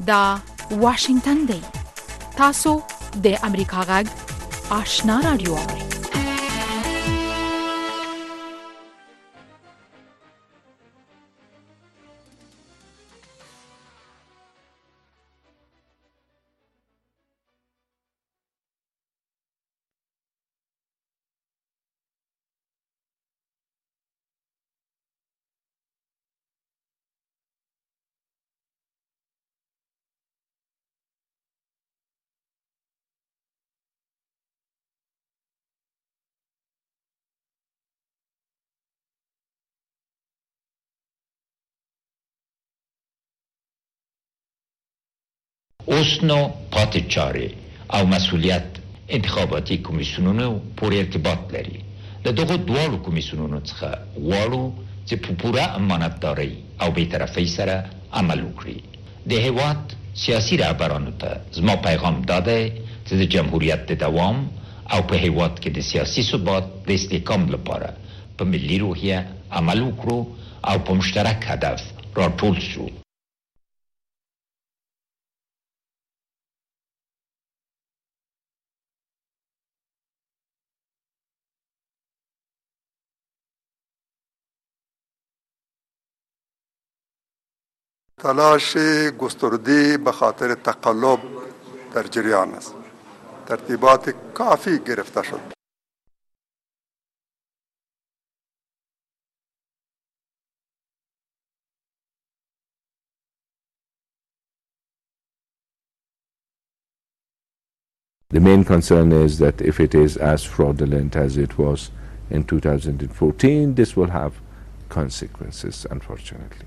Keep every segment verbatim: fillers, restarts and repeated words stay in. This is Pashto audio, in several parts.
دا واشنگتن دی. تاسو د امریکا غږ آشنا رادیو اورئ. حسن و پاتچاره او مسئولیت انتخاباتی کمیسیونونو پور ارتباط لري. له دغه دوالو کمیسیونونو څخه غواړو چې په پوره امانتدارۍ او بی‌طرفۍ سره عمل وکړي. د هیواد سیاسي رهبرانو ته زما پیغام داده چې د جمهوریت د دوام او په هیواد کې د سیاسي ثبات د استحکام لپاره په ملي روحیه عمل وکړو او په مشترک هدف راټول شو. تلاش گسترده به خاطر تقلب در جریان است. ترتیبات کافی گرفته شد. The main concern is that if it is as fraudulent as it was in two thousand fourteen, this will have consequences, unfortunately.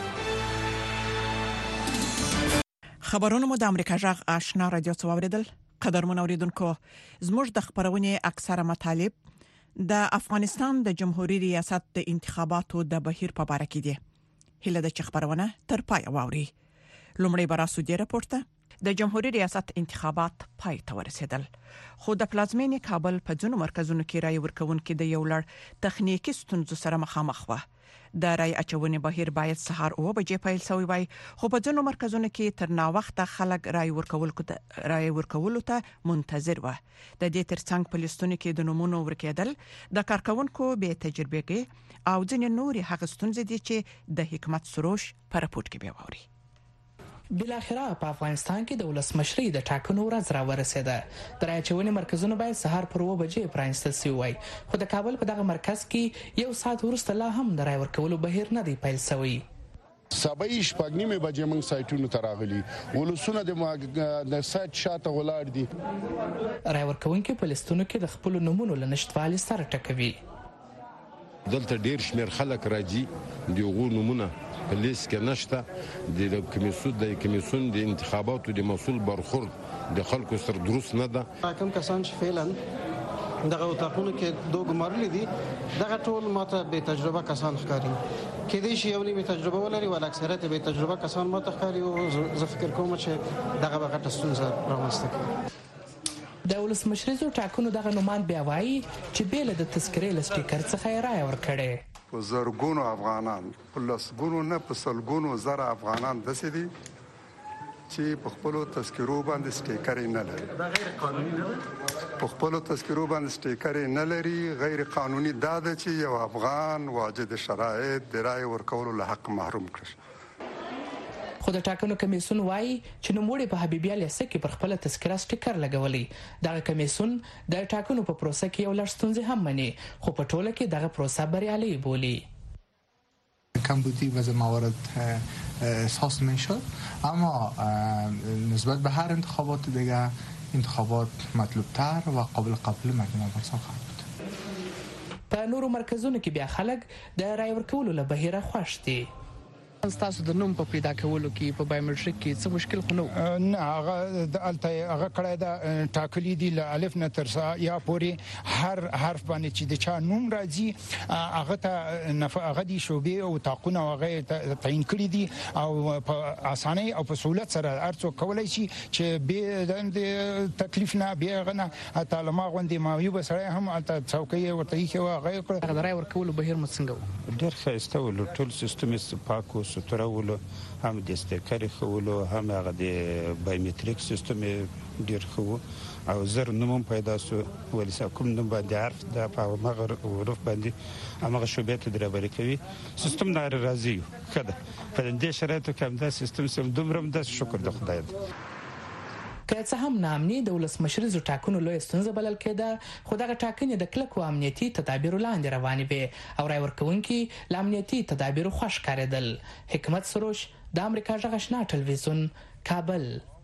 خبرونه مو د امریکا جغ آشنا رادیو څخه اوریدل. قدرمن اوریدونکو زموږ د خبرونې اکثره مطالب د افغانستان د جمهوریت ریاست د انتخاباتو د بهیر په اړه کې دي. هله د خبرونه تر پای واوري. لومړی براسو دی راپورته د جمهوریت ریاست انتخابات پای ته ورسېدل، خو د پلازمینې کابل په ځینو مرکزونو کې رای ورکونکو د یو لړ تخنیکی ستونزو سره مخامخ و. د رای اچونې بهیر باید سهار اوه بجې پیل شوی وای، خو په ځینو مرکزونو کې تر نا وخته خلک رای ورکول رای ورکول ته منتظر و. د دې ترڅنګ په لستونو کې د نمونه ورکېدل د کارکونکو به تجربه او ځینې نوري هغه ستونزې دي چې د حکومت سروش پر راپورټ کې به ووري. بل اخره په افغانستان کې د ولسمشرۍ د ټاکنو ورځ را ورسېده. د رای اچونې مرکزونه باید سهار پر اوه بجې پرانیستل شوي وای، خو د کابل په دغه مرکز کې یو ساعت وروسته لا هم د رای ورکولو بهیر نه دی پیل شوی. سبای شپږ نیمه بجې موږ سایټونو ته راغلي، ولسونه د سایټ شاته ولاړ دي. رای ورکوونکي په لستونو کې د خپل نمونه لنشټوالي سره ټکوي. دلته ډیر شمیر خلک راځي، دغه نمونه په لیست کې نشته. د کمیسیون د کمیسیون د انتخاباتو د مسؤل برخورد د خلکو سره درست نه ده. کوم کسان چې فعلا دغه اوتاقونو کې دوه ګمارلي دي، دغه ټول ماته به تجربه کسان ښکاري. کې دې شی یو نیمه تجربه ولري، ول اکثریت به تجربه کسان ماته ښکاري او زه فکر کوم چې دغه وخت ستونزه رامنځته کوي. د ولسمشریزو ټاکنو دغه نومان بیا وایي چې بیل د تذکرې لسټیکر څخه رای ورکړي. په زرګونو افغانان، په لسګونو نه په سلګونو زره افغانان دسې دي چې په خپل تذکرو باندې سټیکر نه لري. دا غیر قانوني نه ده. په خپل تذکرو باندې سټیکر نه لري. غیر قانوني دا ده چې یو افغان واجد شرایط د رای ورکولو له حق محروم کړي. خو د ټاکنو کمیسیون وایي چې نوموړي په حبیبي الیاسه کې پر خپل تذکره سټیکر لګولي. دغه کمیسیون د ټاکنو په پروسه کې یو لړ ستونزې هم مني، خو په ټوله کې دغه پروسه بریالي بولي. کمبودی و موارد احساس میشد، اما نسبت به هر انتخابات دیگه انتخابات مطلوب تر و قابل قبول مردم افغانستان خواهد بود. په نورو مرکزونو کې بیا خلک د رای ورکولو له بهیره خوښ دي. تاسو د نوم په پیدا کولو کې په بایومټریک کې څه مشکل خو نه نه هغه د الته هغه کړه د ټاکلي دی ل الف نه تر یا پوری هر حرف باندې چې د چا نوم راځي هغه ته نفع هغه دي شوبې او تاقونه هغه تعین کړی دي او په اسانه او په سہولت سره ارڅو کولای شي چې به د تکلیف نه به غنه تعلمه غوندي مایوب سره هم الته څوکۍ ورته یې هغه کړه. د رای ورکولو بهیر مڅنګ ډیر ښایسته ول، ټول سیستم یې پاکو ستورولو، هم د استیکر خولو، هم هغه د بایومټریک سیستم ډیر خو او زر نوم پیدا سو ولسا کوم نوم باندې حرف د په مغر حروف باندې هغه شوبې ته درباري کوي. سیستم نار راځي کده په دې شرایطو کې هم دا سیستم سم دومره د شکر د خدای دی. که څه هم نامني د ولسمشریزو ټاکنو لوی ستونزه بلل کېده، خو دغه ټاکنې د کلکو امنیتي تدابیرو لاندې روانې وې او رای ورکوونکي له امنیتي تدابیرو خوښ ښکارېدل. حکمت سروش، د امریکا غږ آشنا ټلویزیون، کابل.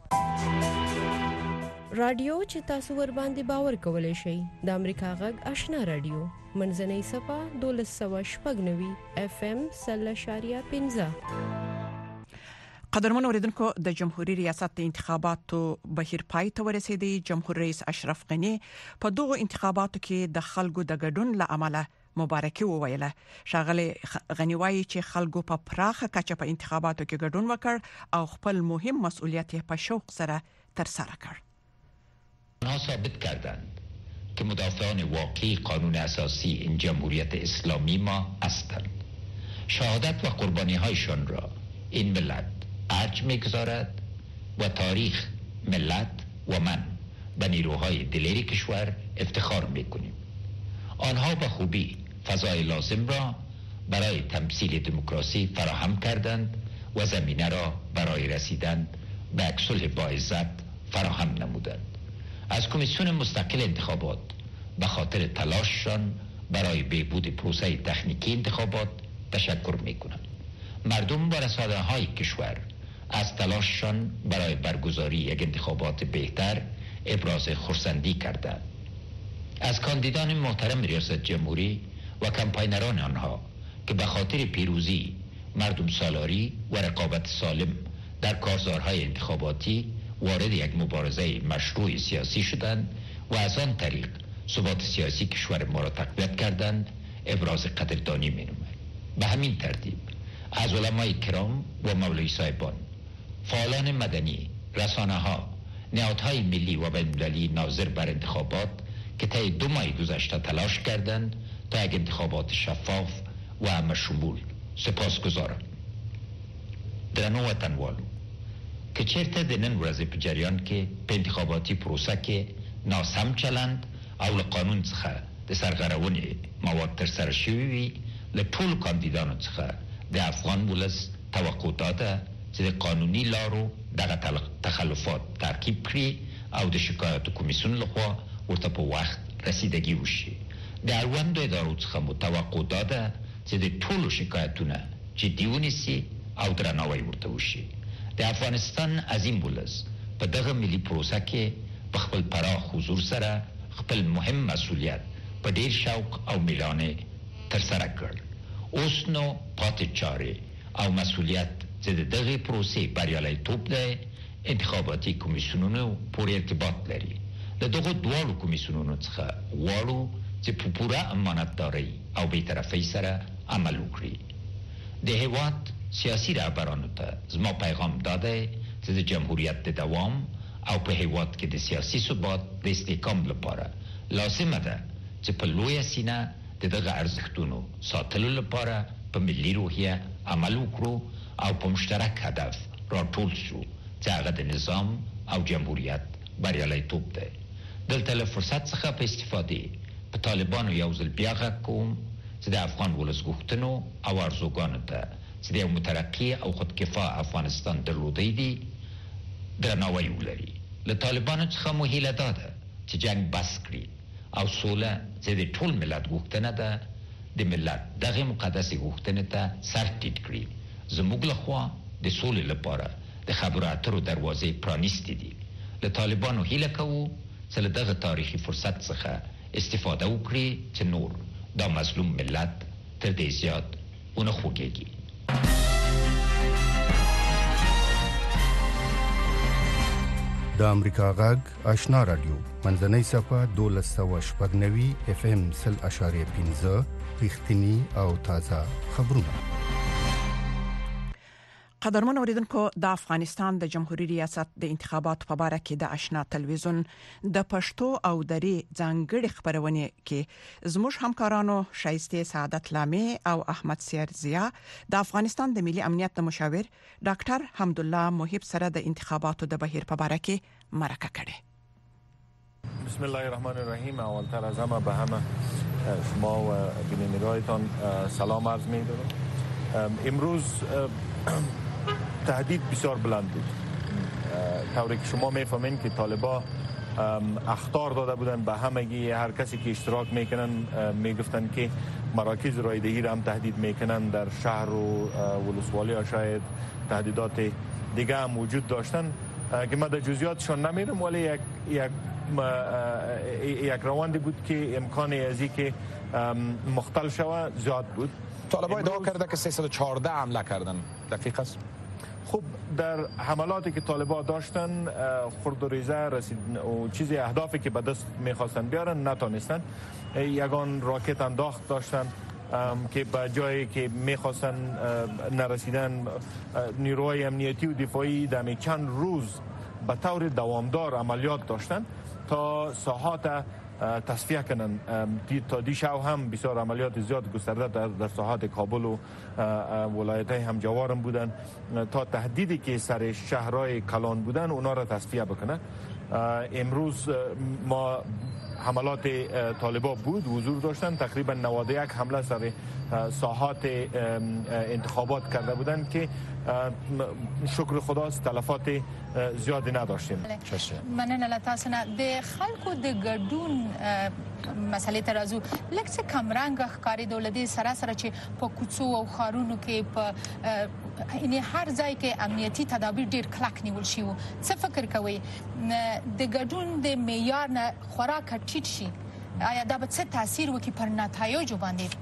رادیو چې تاسو ور باندې باور کولای شئ د امریکا غږ آشنا رادیو منځنۍ صفه دولس سوه شپږ نوي اف ام سل اشاریه پنځه. قدرمن اوریدونکو، د جمهوریت ریاست د انتخاباتو بهیر پای ته ورسېدی. جمهور رئیس اشرف غنی په دغه انتخاباتو کې د خلکو د ګډون له امله مبارکي وویله. ښاغلی غنی وایي چې خلکو په پراخه کچه په انتخاباتو کې ګډون وکړ او خپل مهم مسؤلیت په شوق سره ترسره کړ. آنها ثابت کردند که مدافعان واقعی قانون اساسی این جمهوریت اسلامی ما هستند. شهادت و قربانی هایشان را این ملت ارج میگذارد و تاریخ، ملت و من به نیروهای دلیر کشور افتخار میکنیم. آنها به خوبی فضای لازم را برای تمثیل دموکراسی فراهم کردند و زمینه را برای رسیدن به یک صلح باعزت فراهم نمودند. از کمیسیون مستقل انتخابات به خاطر تلاششان برای بهبود پروسه تکنیکی انتخابات تشکر میکنم. مردم و رسانه های کشور از تلاششان برای برگزاری یک انتخابات بهتر ابراز خرسندی کردند. از کاندیدان محترم ریاست جمهوری و کمپاینران آنها که به خاطر پیروزی، مردم سالاری و رقابت سالم در کارزارهای انتخاباتی وارد یک مبارزه مشروع سیاسی شدند و از آن طریق ثبات سیاسی کشور ما را تقویت کردند ابراز قدردانی می نمایم. به همین ترتیب از علمای کرام و مولوی صاحبان، فعالان مدنی، رسانه ها، نهادهای ملی و بین‌المللی ناظر بر انتخابات که طی دو ماه گذشته تلاش کردند تا یک انتخابات شفاف و همه شمول سپاسگزارم. درنو وطنوالو که چرته د نن ورځې په جریان کې په انتخاباتي پروسه کې ناسم چلند او له قانون څخه د سرغړونې مواد ترسره شوي وي، له ټولو کاندیدانو څخه د افغان ولس توقع داده چې د قانوني لارو دغه تخلفات تعقیب کړي او د شکایاتو کمیسیون لخوا ورته په وخت رسیدګي وشي. د اړوندو ادارو څخه مو توقع داده چې د ټولو شکایتونه جدي ونیسي او درناوی ورته وشي. د افغانستان عظیم ولس په دغه ملي پروسه کې په خپل پراخ حضور سره خپل مهم مسؤلیت په ډیر شوق او میړانه ترسره کړ. اوس نو پاتې چارې او مسؤلیت چې د دغه پروسې بریالیتوب دی انتخاباتي کمیسیونونو پورې ارتباط لري. له دغو دواړو کمیسیونونو څخه غواړو چې په پوره امانتدارۍ او بی‌طرفۍ سره عمل وکړي. د هېواد سیاسي رهبرانو ته زما پیغام داده چې د جمهوریت د دوام او په هېواد کې د سیاسي ثبات د استحکام لپاره لازمه ده چې په لویه سینه د دغه ارزښتونو ساتلو لپاره په ملي روحیه عمل وکړو او په مشترک هدف راټول شو چې هغه د نظام او جمهوریت بریالیتوب دی. دلته له فرصت څخه په استفاده په طالبانو یو ځل بیا غږ کوم چې د افغان ولس غوښتنو او ارزوګانو ته چې د یو مترقي او خودکفا افغانستان درلودی دي درناوی ولري. له طالبانو څخه مو هیله داده چې جنگ بس کړي او سوله چې د ټول ملت غوښتنه ده د ملت دغه مقدسې غوښتنې ته سر ټیټ کړي. زموږ لخوا د سولې لپاره د خبرو اترو دروازې پرانیستې دي. له طالبانو هیله کوو چې له دغه تاریخي فرصت څخه استفاده وکړي چې نور دا مظلوم ملت تر دې زیات ونه خوږېږي. د امریکا غږ آشنا رادیو منځنۍ صفه دولس سوه شپږ نوي اف ام سل اشاریه پنځه رښتینی او تازه خبرونه. قدرمن اوریدونکو، د افغانستان د جمهوریت ریاست د انتخاباتو په اړه کې د آشنا تلویزیون د پښتو او دري ځانګړي خبرونه کې زموږ همکارانو شایسته سعادت لامي او احمد سیر زیا د افغانستان د ملي امنیت د مشاور ډاکټر حمدالله محب سره د انتخاباتو د بهیر په اړه کې مرکه کړې. بسم الله الرحمن الرحیم. اولتر از همه به همه شما و بینندگانتان سلام عرض می‌کنم. امروز تهدید بسیار بلند بود. طوری که شما میفهمین که طالبا اخطار داده بودن به همگی، هر کسی که اشتراک میکنن میگفتن که مراکز رایدهی را هم تهدید میکنن، در شهر و ولسوالی ها شاید تهدیدات دیگه هم وجود داشتن که من در جزئیاتشان نمیرم، ولی یک یک یک رواندی بود که امکان ازی که مختل شود زیاد بود. طالبان ادعا کرده که سیصد و چهارده حمله کردن، دقیق است؟ خب در حملاتی که طالبان داشتن خرد و ریزه رسید و چیزی اهدافی که به دست میخواستن بیارن نتونستن. یگان راکت انداخت داشتن که به جایی که میخواستن نرسیدن. نیروهای امنیتی و دفاعی در چند روز به طور دوامدار عملیات داشتن تا ساحات تصفیه کنن. تا دیشب هم بسیار عملیات زیاد گسترده در, در ساحات کابل و ولایت‌های همجوارم بودن تا تهدیدی که سر شهرهای کلان بودن اونا را تصفیه بکنن. امروز ما حملات طالبان بود، حضور داشتن، تقریبا نود و یک حمله سر ساحات انتخابات کرده بودند که شکر خداست تلفات زیادی نداشتیم. مننه له تاسو نه. د خلکو د ګډون مسلې تر ازو لکه څه کمرنګ ښکاری دولتي سره سره چې په کوڅو او خارونو کې په یعنی هر ځای کې امنیتي تدابیر ډیر کلک نیول شي. څه فکر کوي د ګډون د معیار نه خوراک ټیټ شي؟ آیا دا به څه تاثیر وکړي پر نتایجو باندې؟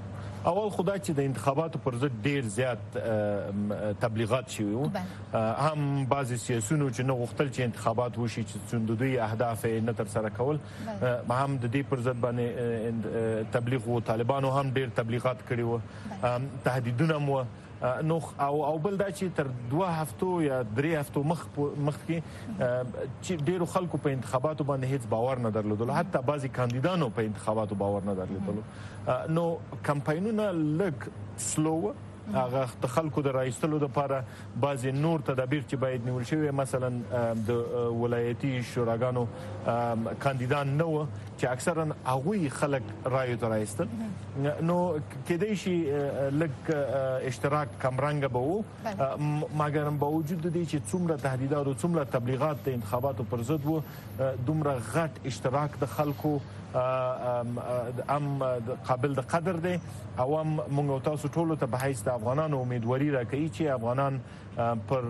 اول خدای چې د انتخاباتو پر ضد ډیر زیات تبلیغات شوي وو هم بعضی سیاسيونو چې نه غوښتل چې انتخابات وشي چې څومره دوی اهداف نه تر سره کول هم د دې پر ضد باندې تبلیغ وو طالبانو هم ډیر تبلیغات کړي وو تهدیدونه مو نو او او بل دا چې تر دوه هفتو یا درې هفتو مخ مخکې چې ډیرو خلکو په انتخاباتو باندې هیڅ باور نه درلودل حتی بعضی کاندیدانو په انتخاباتو باور نه درلودل نو کمپاینونه لږ سلو هغه د خلکو د راایستلو لپاره بعضی نور تدابیر چې باید نیول شي مثلا د ولایتي شوراګانو کاندیدان نو چې اکثرا هغوی خلک رایو ته راایستل نو کېدای شي لږ اشتراک کمرنګ به وو مګر با وجود د دې چې څومره تهدیدات او څومره تبلیغات د انتخاباتو پر ضد وو دومره غټ اشتراک د خلکو ام قابل د قدر دی او هم موږ تاسو ټول ته به هیڅ د افغانانو امیدواري راکړي چې افغانان پر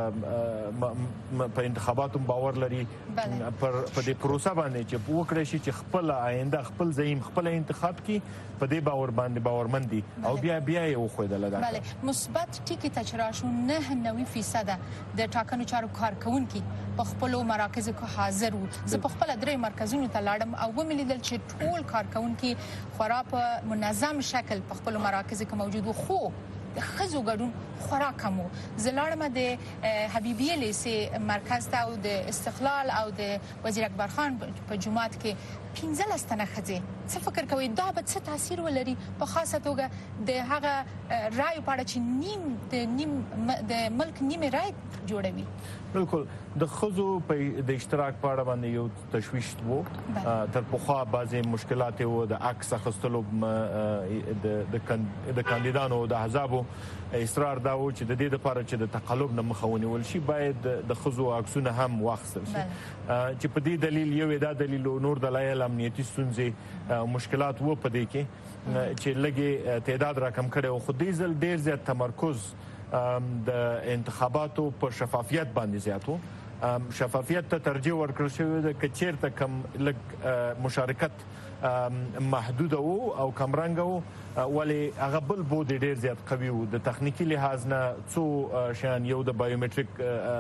په انتخاباتو باور لري پر په دې پروسه باندې چې وکړي شي چې خپل آینده خپل زعیم خپل انتخاب کی په دې باور باندې باورمن دي او بیا بیا یې وخویدل دا بله مثبت ټکی تجربه نه نوي فیصد د ټاکنو چارو کارکونکو په خپل مراکز کې حاضر وو زه په خپل درې مرکزونو ته لاړم او وملیدل چې ټول کارکونکو خورا په منظم شکل په خپل مراکز کې موجود وو خو د خزو ګډون خورا کم وو زلاړم د حبیبیه لیسه مرکز ته او د استقلال او د وزیر اکبر خان په جمعات کې پنځه لستنه خځه څه فکر کوي دا به څه تاثیر ولري په خاصه توګه د هغه رائے په اړه چې نیم د نیم د ملک نیمه رائے جوړوي بالکل د خزو په د اشتراک په اړه باندې یو تشویش وو تر پخوا بعضی مشکلات وو د عکس اخیستلو د د کاندیدانو د احزابو اصرار دا و چې د دې لپاره چې د تقلب نه مخاوني ول شي باید د خزو عکسونه هم واخیستل شي چې په دې دلیل یو دا دلیل نور دلایل امنیتي ستونزې مشکلات وو په دې کې چې لګي تعداد راکم کړي او خو دې ځل ډیر زیات تمرکز د انتخاباتو په شفافیت باندې زیاتو شفافیت ته ترجیح ورکړل شوې ده چې چیرته کم لګ مشارکت محدود او او کمرنګ او ولی هغه بل بود ډیر زیات قوي وو د تخنیکی لحاظ نه څو شان یو د بایومټریک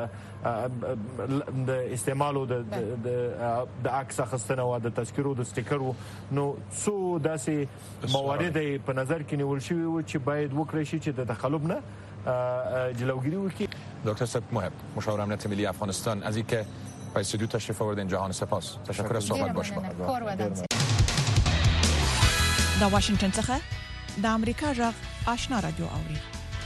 د استعمالو د د عکس اخیستنه او د تذکرو د سټیکرو نو څو داسې موارد په نظر کې نیول شوی و چې باید وکړي شي چې د تخلب نه جلوگیری وکړي. دکتر سپ محب مشاور امنیت ملی افغانستان از اینکه به استودیو تشریف آوردین جهان سپاس. تشکر از صحبت باش با. دا واشنگټن څخه د امریکا غږ آشنا رادیو اوري.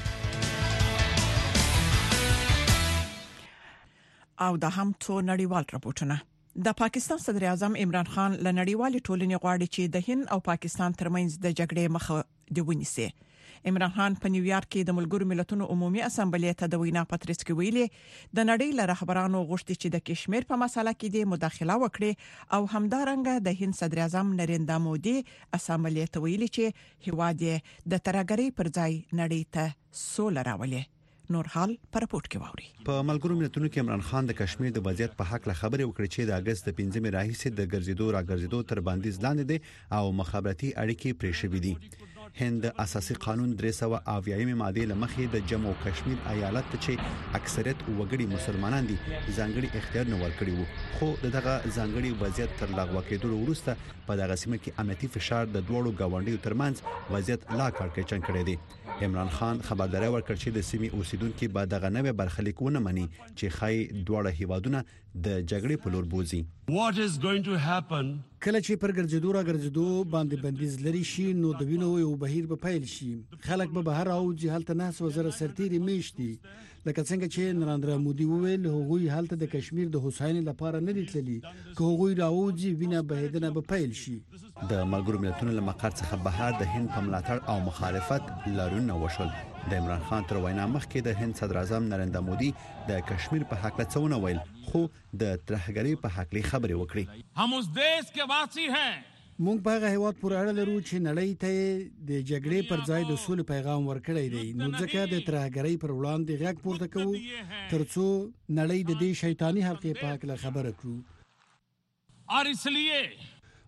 او دا هم څو نړیوال راپورټونه. د پاکستان صدر اعظم عمران خان له نړیوال ټولنې غواړي چې د هند او پاکستان ترمنځ د جګړې مخه دی ونیسي. عمران خان په نیویارک کې د ملګرو ملتونو عمومي اسامبلې ته د وینا پاتریس کې ویلي د نړۍ له رهبرانو غوښتي چې د کشمیر په مسله کې د مداخله وکړي او همدارنګه د هند صدر اعظم نریندرا مودي اسامبلې ته ویلي چې هیواد د ترهګرۍ پر ځای نړۍ ته سوله راولي. نور حال پر رپورت کې ووري. په ملګرو ملتونو کې عمران خان د کشمیر د وضعیت په حق له خبرې وکړې چې د اگست د پنځمې راهیسې د ګرځېدو را ګرځېدو تر باندې لاندې دي او مخابراتي اړیکې پرې شوې دي. هند اساسي قانون درې سوه اویایم ماده لمخې د جموں او کشمیر ایالت ته چې اکثریت وګړي مسلمانان دي ځانګړي اختیار نه ورکړي وو خو دغه ځانګړي وضعیت تر لغوه کېدو وروسته په دغه سیمه کې امنیتي فشار د دوړو گاونډیو ترمنځ وضعیت لا کړکېچن کړی دی. عمران خان خبرداري ورکړ چې د سیمې اوسیدونکو به دغه نوې برخلیک ونه مني چې خای دوړه هیوادونه د جګړې په لور بوزي. What is going to happen کله چې پر ګرځېدو را ګرځېدو باندې بندیز لري شي نو د وینو یو بهیر به پیل شي خلک به بهر او جهالت ناس وزره سرتيري میشتي لکه څنګه چې نریندرا مودي وویل هغوی حالت د کشمیر د حسین لپاره نه دي که هغوی راوځي وینه بهیدنه به پیل شي. د ملګرو ملتونو له مقر څخه بهر د هند په ملاتړ او مخالفت لارونه وشول. د عمران خان تر وینا مخکې د هند صدر اعظم نریندرا مودي د کشمیر په حق له څونه ویل خو د ترهګرۍ په حق لې خبرې وکړي. هم اوس دیش کې واسی ہیں مونږ په هغه هیواد پورې اړه لرو چې نړۍ ته د جګړې پر ځای د سولې پیغام ورکړی دی نو ځکه د ترهګرۍ پر وړاندې غږ پورته کوو ترڅو نړۍ د دې شیطانی حلقې په حق له خبره کړو. اور اس لیے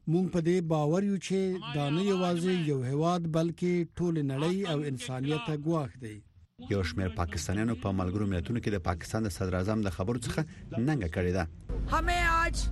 مونږ په دې باور یو چې دا نه یوازې یو هواد بلکې ټول نړۍ او انسانيت ګواښ دی. یو شمېر پاکستانیانو په ملګرو ملتونو کې د پاکستان د صدر اعظم د خبرو څخه ننګه کړې ده. हमें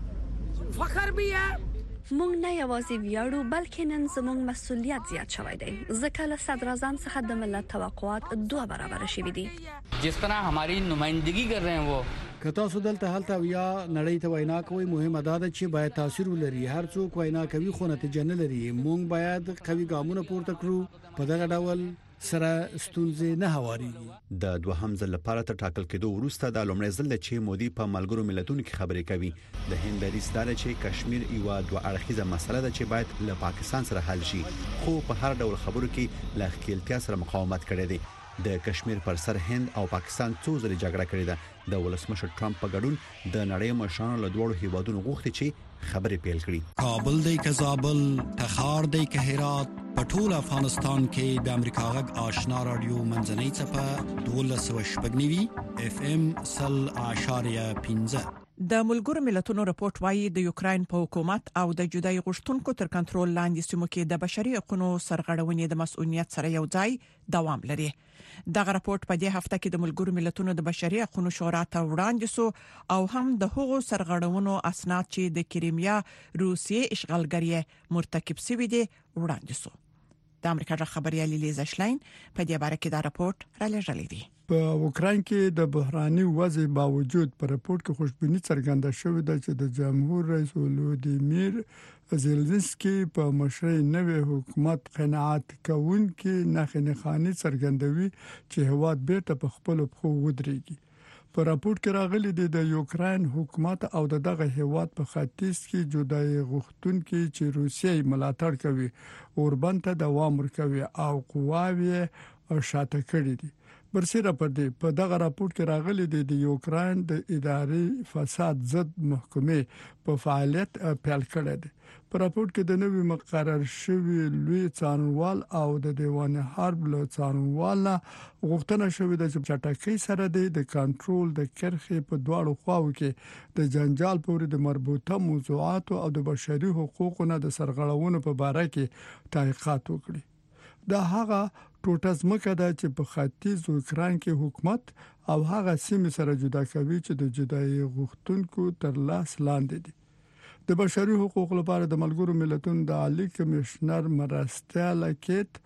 आज फखर भी है. مونږ نه یوازې ویاړو بلکې نن زموږ مسؤلیت زیات شوی دی ځکه له صدر اعظم څخه د ملت توقعات دوه برابر شوي دي. जिस तरह हमारी नुमाइंदगी कर रहे हैं वो که تاسو دلته هلته یا نړۍ ته وینا کوئ مهمه دا ده چې باید تاثیر ولري. هر څوک وینا کوي خو نتیجه نه لري. مونږ باید قوي ګامونه پورته کړو. په دغه ډول سره ستونزې نه هواريږي. د دوهم ځل لپاره تر ټاکل کېدو وروسته د لومړي ځل چې مودي په ملګرو ملتونو کې خبرې کوي. د هند دریځ دا چې کشمیر یو دوه اړخیزه مسله ده چې باید له پاکستان سره حل شي خو په هر ډول خبرو کې له ښکېلتیا سره مقاومت کړی دی. د کشمیر پر سر هند او پاکستان څو ځله جګړه کړې ده. د ولسمشر ټرمپ په ګډون د نړۍ مشرانو له دوړو هیوادونو غوښتي چې خبرې پیل کړي. کابل دی که زابل، تخار دی که هرات، په ټول افغانستان کې د امریکا غږ آشنا رادیو منځنۍ څپه دولس وشپږنیوي اف ام سل اشاریه پنځه. د ملګرو ملتونو راپورټ وايي د یوکرين په حکومت او د جدای غشتونکو تر کنټرول لاندې سیمو کې د بشري حقوقو سرغړونې د مسؤلیت سره یو ځای دوام لري. دغه راپورټ په دې هفته کې د ملګرو ملتونو د بشري حقوقو شورا ته وړاندې سو او هم د هغو سرغړونو اسناد چې د کریمیا روسیې اشغالګری مرتکب شوی دي وړاندې سو. د امریکا د خبريالي لیزا شلاین په دې باره کې دا راپورټ را لېږلی دی. په اوکراین کې د بحراني وضع باوجود په راپورټ کې خوشبیني څرګنده شوې ده چې د جمهور رئیس ولودیمیر زيلنسکي په مشرۍ نوې حکومت قناعت کوونکې نښې خاني څرګندوي چې هواد بیرته په خپل خو ودرېږي. په راپورټ کې راغلي دي د یوکرين حکومت او دغه هیواد په ختیځ کې جدای غوښتونکي چې روسیې ملاتړ کوي اوربند ته دوام ورکوي او قواوی شاته کړی دي. برسېره پر دې په دغه راپورټ کې راغلي دي د یوکرين د اداري فساد ضد محکمې په فعالیت پیل کړی دی. په راپورټ کې د نوې مقرر شوی لوی څارنوال او د دیوان حرب له څارنوال غوښتنه شوې ده چې چټکۍ سره د کنټرول د کرخې په دواړو خواو کې د جنجال پورې د مربوطه موضوعات او د بشري حقوقو نه د سرغړونو په اړه کې تحقیقات وکړي. دا هغه ټوټه ځمکه ده چې په ختیځ یوکرين کې حکومت او هغه سیمې سره جدا کوي چې د جدای غوښتونکو تر لاس لاندې دي. د بشري حقوقو لپاره د ملګرو ملتونو د عالی کمشنر مرستیال کیت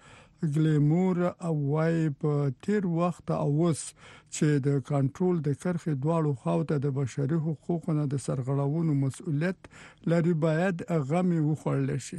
ګلیمور او وايي په تیر وخت او وس چې د کنټرول د کرخې دواړو خواو ته د بشري حقوقو نه د سرغړونو مسؤلیت لري باید غمي وخړل شي.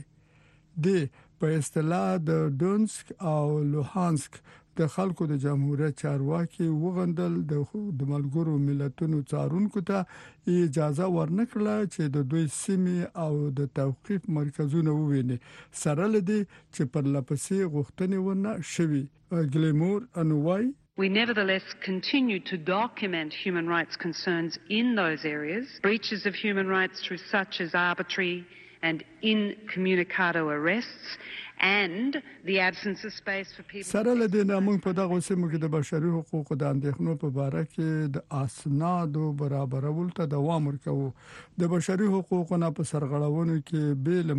د په اصطلاح د دونسک او لوهانسک د خلکو د جمهوریت چارواکي وغندل د ملګرو ملتونو څارونکو ته اجازه ورنکړه چې د دوی سیمې او د توقيف مرکزونه وویني سره لدی چې پر لپسې غوښتنې ونه شوي. ګلیمور انوای We nevertheless continue to document human rights concerns in those areas, breaches of human rights through such as arbitrary and incommunicado arrests and the absence of space for people. سره لدې نامون په دغه سیمو کې د بشري حقوقو د اندېښنو په اړه کې د اسنادو برابرول ته دوام ورکوي. د بشري حقوقو نه په سرغړونو کې بیل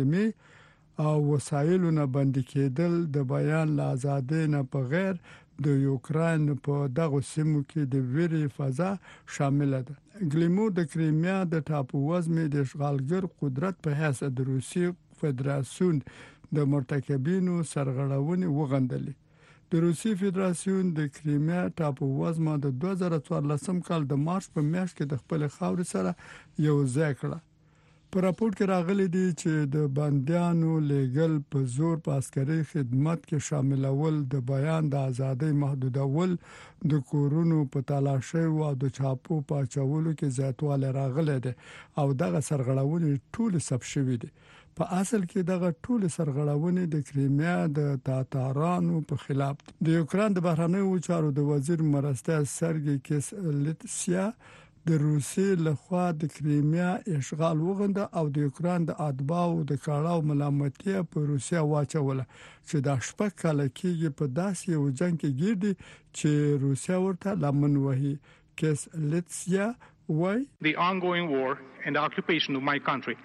محاکمې او وسایلو نه بندي کېدل د بیان آزادۍ نه په غیر د یوکرين په دغه سیمو کې د ویري فضا شامل ده. ګلیمو د کریمیا د ټاپو وزمې د اشغالګر قدرت په حیث د روسیې فدراسیون د مرتکبینو سرغړونې وغندلې. د روسیې فدراسیون د کریمیا ټاپو وزمه د دوه زره څوارلسم کال د مارچ په میاشت کې د خپل خاور سره یو ځای کړه. په راپورټ کې راغلي دي چې د باندیانو لیګل په زور په عسکري خدمت کې شاملول د بیان د ازادۍ محدودول د کورونو په تلاشي او د چاپو په چولو کې زیاتواله راغلي دي او دغه سرغړونې ټول سب شوي دي. په اصل کې دغه ټول سرغړونې د کریمیا د تاتارانو په خلاف د یوکرين د بهرنیو چارو د وزیر مرستیال سرګي کیسلیتسیا د روسیې لخوا د کریمیا اشغال وغنده او د یوکرين د اتباعو د کاړاو ملامتیا په روسیا واچوله چې د شپږ کال کې په داسې یو جنگ کې ګرځي چې روسیا ورته لمن وهي. کیسلیتسیا وای The ongoing war and the occupation of my country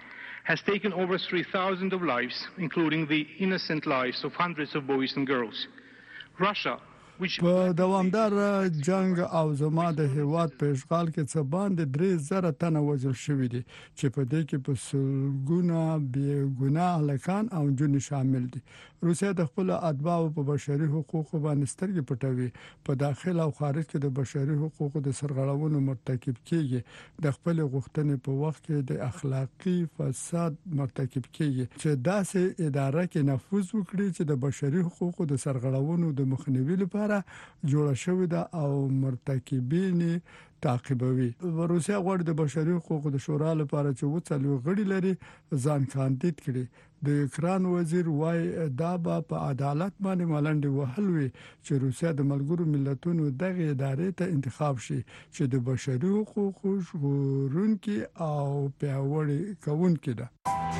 has taken over three thousand of lives, including the innocent lives of hundreds of boys and girls. Russia په دوامدار جنگ او زما د هیواد په اشغال کې څه باندې درې زره تنه وژل شوې دي چې په دې کې په سلګونه بې ګناه هلکان او جنې شامل دي. روسیا د خپل اتباعو په بشري حقوقو باندې سترګې پټوي. په داخل او خارج کې د بشري حقوقو د سرغړونو مرتکب کیږي. د خپل غوښتنې په وخت کې د اخلاقی فساد مرتکب کیږي چې داسې اداره کې نفوذ وکړي چې د بشري حقوقو د سرغړونو د مخنیوي لپاره جوړه شوې ده او مرتکبین تعقیبوي. روسیا غواړي د بشري حقوقو د شورا لپاره چې وڅلو غړي لري ځان کاندید کړي. د یوکران وزیر وای دا په عدالت باندې ملنډي وهلوي چې روسیا د ملګرو ملتونو دغه ادارې ته انتخاب شي چې د بشري حقوقو ژغورونکي او پیاوړي کوونکي ده.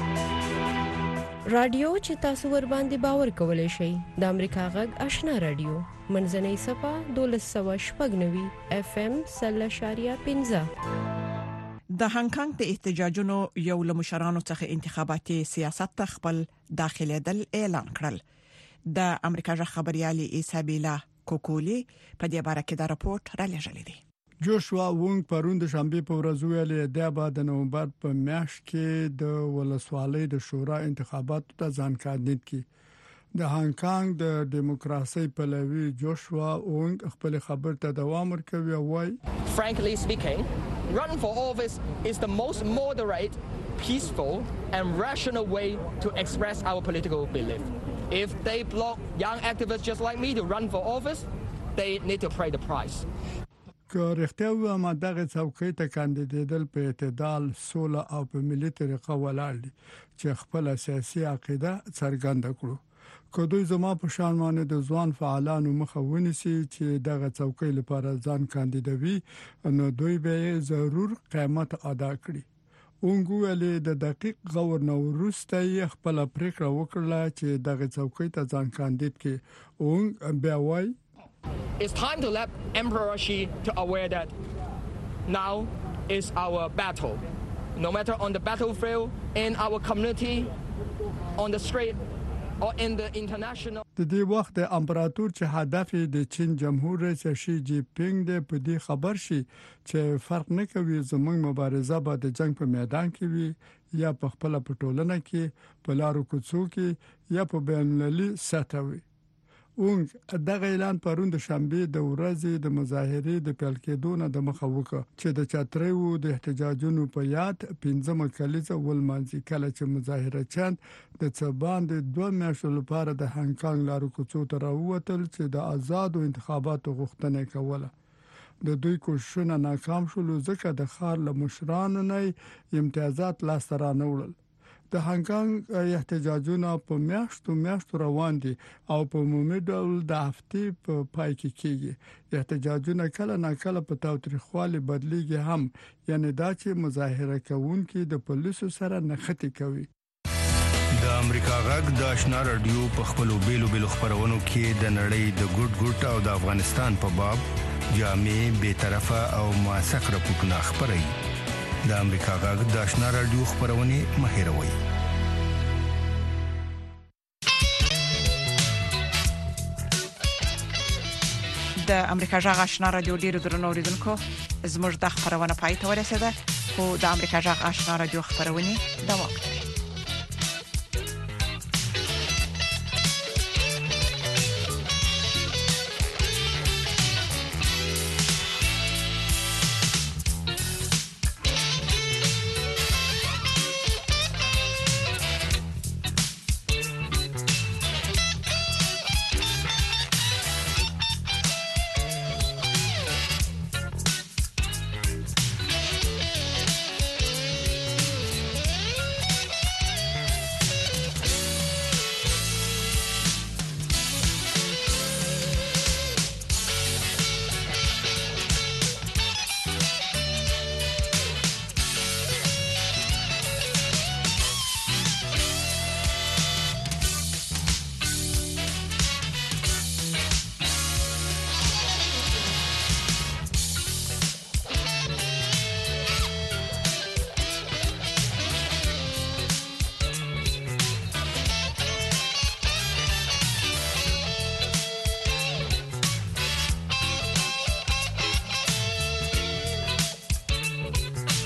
رادیو چې تاسو ور باندې باور کولای شئ د امریکا غږ آشنا رادیو منځنۍ صفه دولس سوه شپږ نوي اف ام سل شاریا پنځه. د هانګ کانګ د احتجاجونو یو له مشرانو څخه انتخاباتي سیاست ته خپل داخلي دل اعلان کړل. د امریکا ژغ خبريالي ایسابیلا کوکولی په دې باره کې دا راپورټ را لېږلی دی. جوشوا وونګ پرون د شنبه په ورځ ویلي د بعد نومبر په میاشت کې د ولسوالۍ د شورا انتخاباتو ته ځان کاندید کی. د هانګ کانګ د دیموکراسي پلوي جوشوا وونګ خپل خبر ته دوام ورکوي او وايي Frankly speaking, run for office is the most moderate, peaceful and rational way to express our political belief. If they block young activists just like me to run for office, they need to pay the price. که رښتیا و ما دغه څوکۍ ته کاندیدېدل په اعتدال سوله او په ملي طریقه ولاړ دي چې خپل سیاسي عقیده څرګنده کړو. که دوی زما په شان باندې د ځوان فعالانو مخه ونیسي چې دغه څوکۍ لپاره ځان کاندیدوي نو دوی به ضرور قیمت ادا کړي. اونګوالي د دقیق غور نو وروسته خپل پریکړه وکړه چې دغه څوکۍ ته ځان کاندید کړي. اونګ بیا وایي It's time to let Emperor Xi to aware that now is our battle. No matter on the battlefield, in our community, on the street, or in the international. د دې وخت د امپراتور چې هدف د چین جمهور رئیس شي جی پینګ د په دې خبر شي چې فرق نه کوي زموږ مبارزه به د جنگ په میدان کې وي یا په خپل پټولنه کې په لارو کوڅو کې یا په بین المللي سطح وي. اونګ دغه اعلان پرون د شنبه د ورځې د مظاهرې د پیل کېدو نه د مخه وکړ چې د چتريو د احتجاجونو په یاد پنځمه کلیزه ولمانځي کله چې مظاهره چاند د څبان د دوه میاشتو لپاره د هانګ کانګ لارو کوڅو ته راووتل چې د آزادو انتخاباتو غوښتنه کوله. د دوی کوششونه ناکام شول ځکه د خار له مشرانو نه امتیازات لاس ته رانه د هانګ کانګ احتجاجونه په میاشتو میاشتو روان دي او په عمومي ډول د هفتې په پای کې کیږي. احتجاجونه کله ناکله په تاوتریخوالي بدلیږي هم یعنی دا چې مظاهره کوونکي د پولیسو سره نښتې کوي. د امریکا غږ د آشنا رادیو په خپلو بیلو بیلو خبرونو کې د نړۍ د ګډ ګډ او د افغانستان په باب جامع به طرفه او موثق راپورټونه خبري. د امریکا غږ د آشنا رادیو خبرونه مهیروي. د امریکا غږ آشنا رادیو ډیرو درنو اوریدونکو زموږ د خبرونه پای ته ورسیده خو د امریکا غږ آشنا رادیو خبرونه دوام لري.